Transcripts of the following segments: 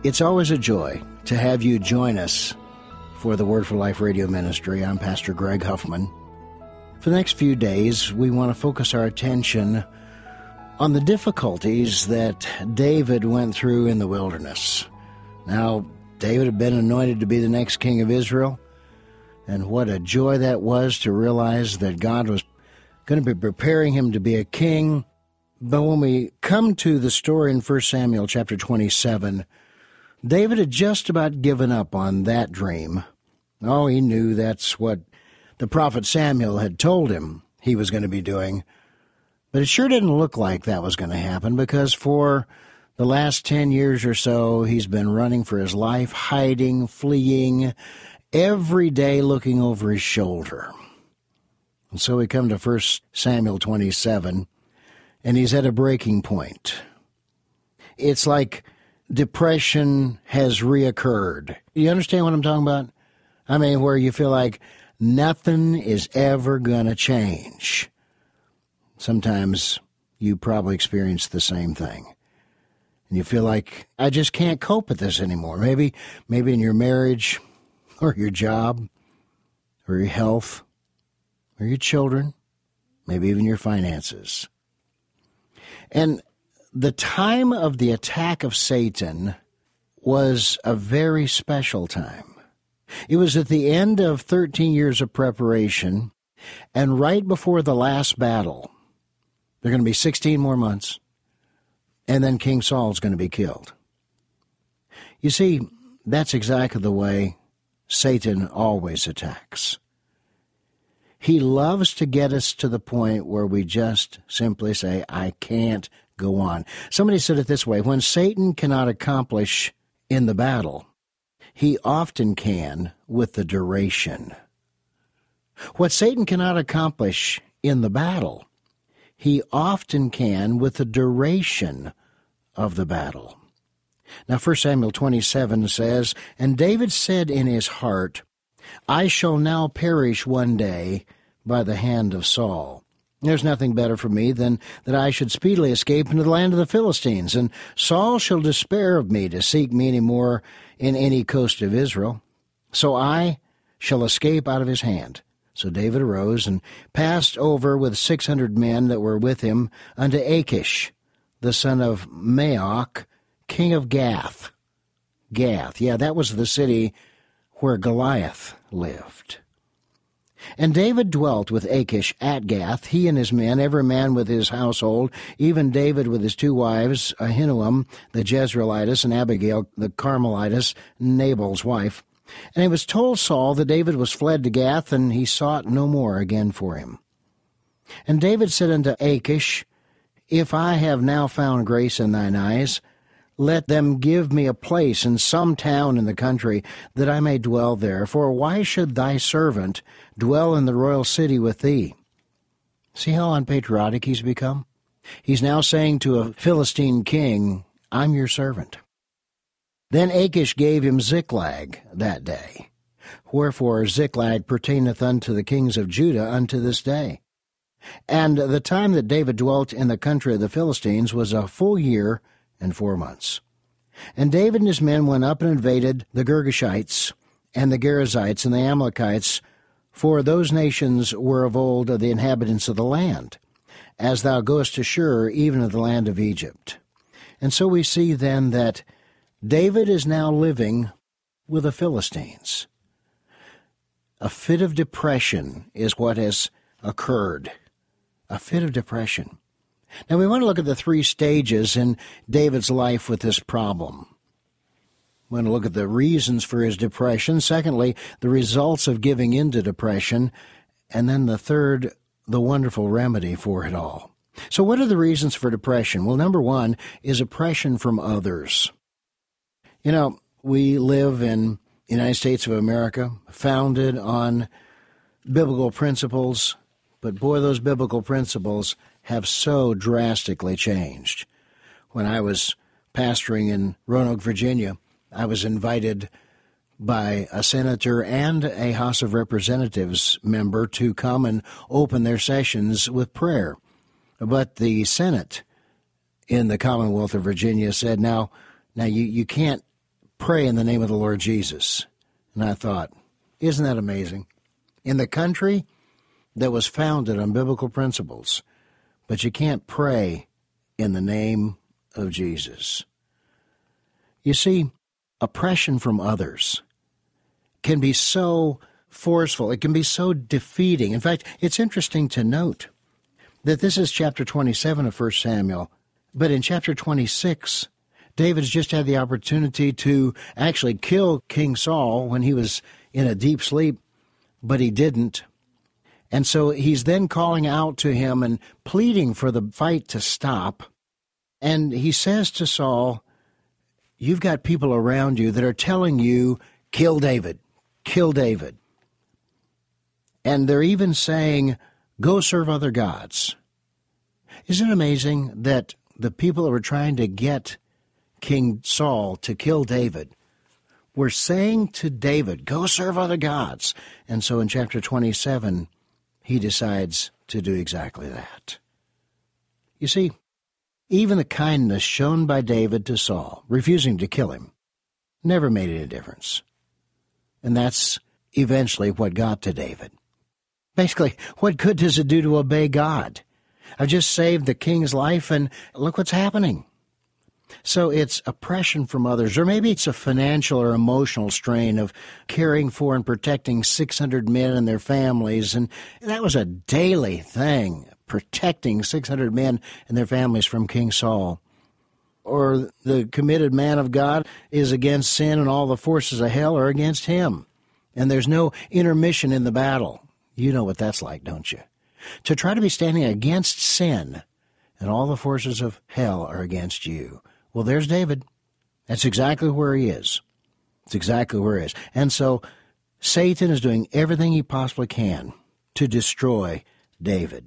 It's always a joy to have you join us for the Word for Life radio ministry. I'm Pastor Greg Huffman. For the next few days, we want to focus our attention on the difficulties that David went through in the wilderness. Now, David had been anointed to be the next king of Israel, and what a joy that was to realize that God was going to be preparing him to be a king. But when we come to the story in 1 Samuel chapter 27, David had just about given up on that dream. Oh, he knew that's what the prophet Samuel had told him he was going to be doing. But it sure didn't look like that was going to happen, because for the last 10 years or so, he's been running for his life, hiding, fleeing, every day looking over his shoulder. And so we come to 1 Samuel 27, and he's at a breaking point. It's like depression has reoccurred. You understand what I'm talking about? I mean, where you feel like nothing is ever going to change. Sometimes you probably experience the same thing. And you feel like, I just can't cope with this anymore. Maybe in your marriage, or your job, or your health, or your children, maybe even your finances. And the time of the attack of Satan was a very special time. It was at the end of 13 years of preparation, and right before the last battle. There are going to be 16 more months, and then King Saul's going to be killed. You see, that's exactly the way Satan always attacks. He loves to get us to the point where we just simply say, I can't go on. Somebody said it this way: when Satan cannot accomplish in the battle, he often can with the duration. What Satan cannot accomplish in the battle, he often can with the duration of the battle. Now, 1 Samuel 27 says, And David said in his heart, I shall now perish one day by the hand of Saul. There's nothing better for me than that I should speedily escape into the land of the Philistines, and Saul shall despair of me to seek me any more in any coast of Israel. So I shall escape out of his hand. So David arose and passed over with 600 men that were with him unto Achish, the son of Maoch, king of Gath. Gath, yeah, that was the city where Goliath lived. And David dwelt with Achish at Gath, he and his men, every man with his household, even David with his 2 wives, Ahinoam the Jezreelitess, and Abigail the Carmelitess, Nabal's wife. And it was told Saul that David was fled to Gath, and he sought no more again for him. And David said unto Achish, If I have now found grace in thine eyes, let them give me a place in some town in the country, that I may dwell there. For why should thy servant dwell in the royal city with thee? See how unpatriotic he's become? He's now saying to a Philistine king, I'm your servant. Then Achish gave him Ziklag that day. Wherefore Ziklag pertaineth unto the kings of Judah unto this day. And the time that David dwelt in the country of the Philistines was a full year and 4 months. And David and his men went up and invaded the Girgashites and the Gerizzites and the Amalekites, for those nations were of old the inhabitants of the land, as thou goest to Shur, even of the land of Egypt. And so we see then that David is now living with the Philistines. A fit of depression is what has occurred. A fit of depression. Now, we want to look at the 3 stages in David's life with this problem. We want to look at the reasons for his depression. Secondly, the results of giving in to depression. And then the third, the wonderful remedy for it all. So what are the reasons for depression? Well, number 1 is oppression from others. You know, we live in the United States of America, founded on biblical principles, but boy, those biblical principles have so drastically changed. When I was pastoring in Roanoke, Virginia, I was invited by a senator and a House of Representatives member to come and open their sessions with prayer. But the Senate in the Commonwealth of Virginia said, now you can't pray in the name of the Lord Jesus. And I thought, isn't that amazing? In the country that was founded on biblical principles, but you can't pray in the name of Jesus. You see, oppression from others can be so forceful. It can be so defeating. In fact, it's interesting to note that this is chapter 27 of 1 Samuel, but in chapter 26, David's just had the opportunity to actually kill King Saul when he was in a deep sleep, but he didn't. And so he's then calling out to him and pleading for the fight to stop. And he says to Saul, you've got people around you that are telling you, kill David, kill David. And they're even saying, go serve other gods. Isn't it amazing that the people that were trying to get King Saul to kill David were saying to David, go serve other gods? And so in chapter 27, he decides to do exactly that. You see, even the kindness shown by David to Saul, refusing to kill him, never made any difference. And that's eventually what got to David. Basically, what good does it do to obey God? I've just saved the king's life, and look what's happening. So it's oppression from others, or maybe it's a financial or emotional strain of caring for and protecting 600 men and their families, and that was a daily thing, protecting 600 men and their families from King Saul. Or the committed man of God is against sin, and all the forces of hell are against him, and there's no intermission in the battle. You know what that's like, don't you? To try to be standing against sin, and all the forces of hell are against you. Well, there's David. That's exactly where he is. It's exactly where he is. And so Satan is doing everything he possibly can to destroy David.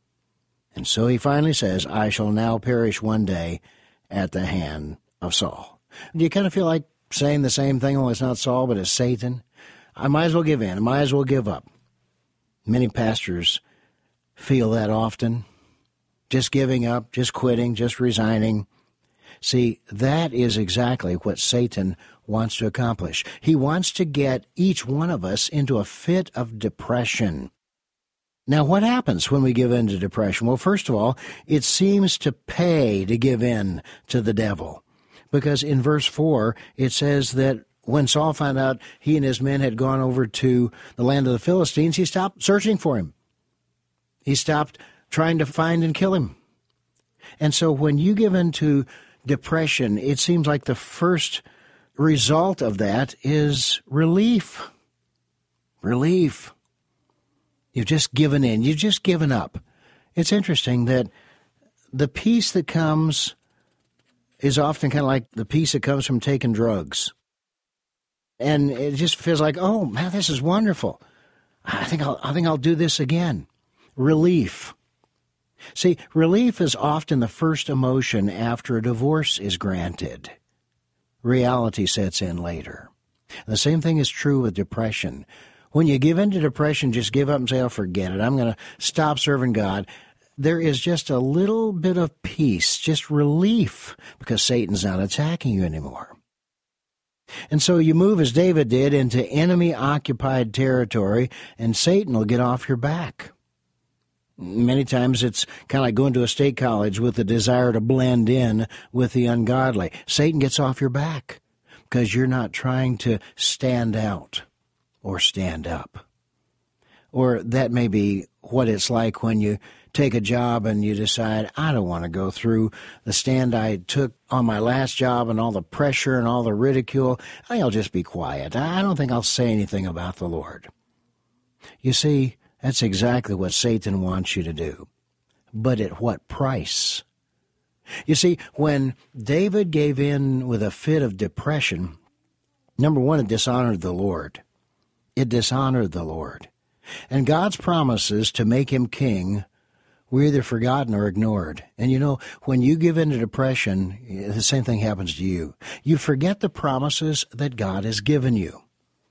And so he finally says, I shall now perish one day at the hand of Saul. Do you kind of feel like saying the same thing, only it's not Saul, but it's Satan? I might as well give in. I might as well give up. Many pastors feel that often. Just giving up, just quitting, just resigning. See, that is exactly what Satan wants to accomplish. He wants to get each one of us into a fit of depression. Now, what happens when we give in to depression? Well, first of all, it seems to pay to give in to the devil. Because in verse 4, it says that when Saul found out he and his men had gone over to the land of the Philistines, he stopped searching for him. He stopped trying to find and kill him. And so when you give in to depression, it seems like the first result of that is relief. Relief. You've just given in. You've just given up. It's interesting that the peace that comes is often kind of like the peace that comes from taking drugs. And it just feels like, oh, man, this is wonderful. I think I'll do this again. Relief. See, relief is often the first emotion after a divorce is granted. Reality sets in later. The same thing is true with depression. When you give in to depression, just give up and say, oh, forget it. I'm going to stop serving God. There is just a little bit of peace, just relief, because Satan's not attacking you anymore. And so you move, as David did, into enemy-occupied territory, and Satan will get off your back. Many times it's kind of like going to a state college with the desire to blend in with the ungodly. Satan gets off your back because you're not trying to stand out or stand up. Or that may be what it's like when you take a job and you decide, I don't want to go through the stand I took on my last job and all the pressure and all the ridicule. I think I'll just be quiet. I don't think I'll say anything about the Lord. You see, that's exactly what Satan wants you to do. But at what price? You see, when David gave in with a fit of depression, number one, it dishonored the Lord. It dishonored the Lord. And God's promises to make him king were either forgotten or ignored. And you know, when you give in to depression, the same thing happens to you. You forget the promises that God has given you.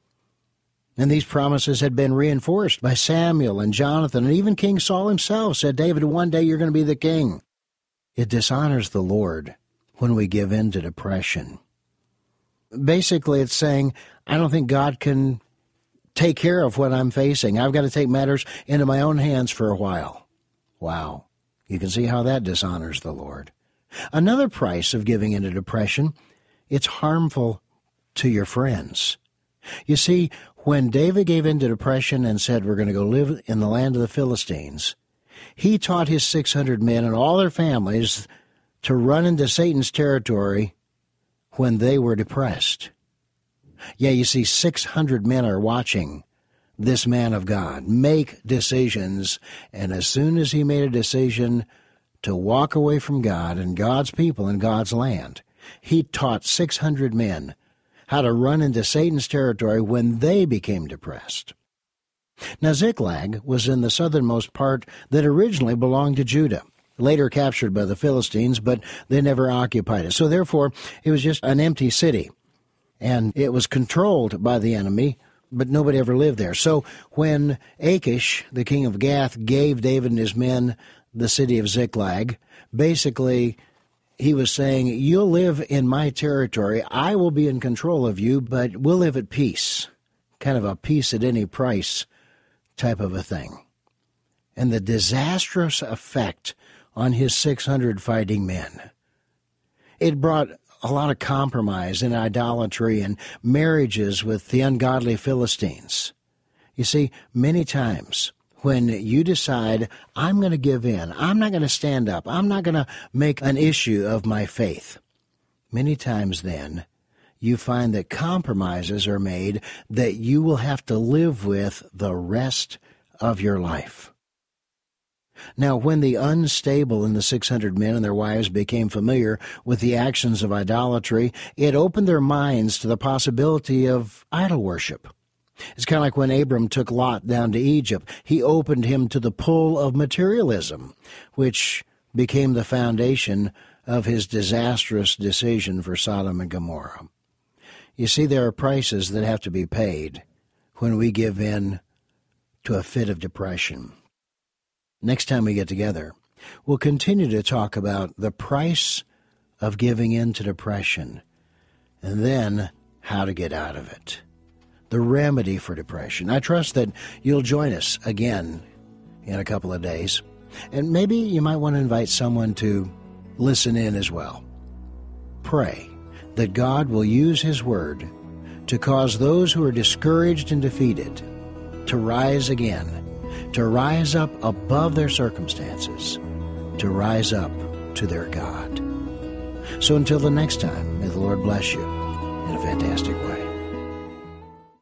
And these promises had been reinforced by Samuel and Jonathan, and even King Saul himself said, David, one day you're going to be the king. It dishonors the Lord when we give in to depression. basically it's saying, I don't think God can take care of what I'm facing. I've got to take matters into my own hands for a while. Wow. You can see how that dishonors the Lord. Another price of giving into depression, it's harmful to your friends. You see, when David gave into depression and said, we're going to go live in the land of the Philistines, he taught his 600 men and all their families to run into Satan's territory when they were depressed. Yeah, you see, 600 men are watching this man of God make decisions, and as soon as he made a decision to walk away from God and God's people and God's land, he taught 600 men how to run into Satan's territory when they became depressed. Now, Ziklag was in the southernmost part that originally belonged to Judah, later captured by the Philistines, but they never occupied it. So therefore, it was just an empty city, and it was controlled by the enemy, but nobody ever lived there. So when Achish, the king of Gath, gave David and his men the city of Ziklag, basically he was saying, you'll live in my territory, I will be in control of you, but we'll live at peace, kind of a peace at any price type of a thing. And the disastrous effect on his 600 fighting men, it brought a lot of compromise and idolatry and marriages with the ungodly Philistines. You see, many times when you decide, I'm going to give in, I'm not going to stand up, I'm not going to make an issue of my faith, many times then you find that compromises are made that you will have to live with the rest of your life. Now, when the unstable and the 600 men and their wives became familiar with the actions of idolatry, it opened their minds to the possibility of idol worship. It's kind of like when Abram took Lot down to Egypt. He opened him to the pull of materialism, which became the foundation of his disastrous decision for Sodom and Gomorrah. You see, there are prices that have to be paid when we give in to a fit of depression. Next time we get together, we'll continue to talk about the price of giving in to depression, and then how to get out of it, the remedy for depression. I trust that you'll join us again in a couple of days, and maybe you might want to invite someone to listen in as well. Pray that God will use His Word to cause those who are discouraged and defeated to rise again, to rise up above their circumstances, to rise up to their God. So until the next time, may the Lord bless you in a fantastic way.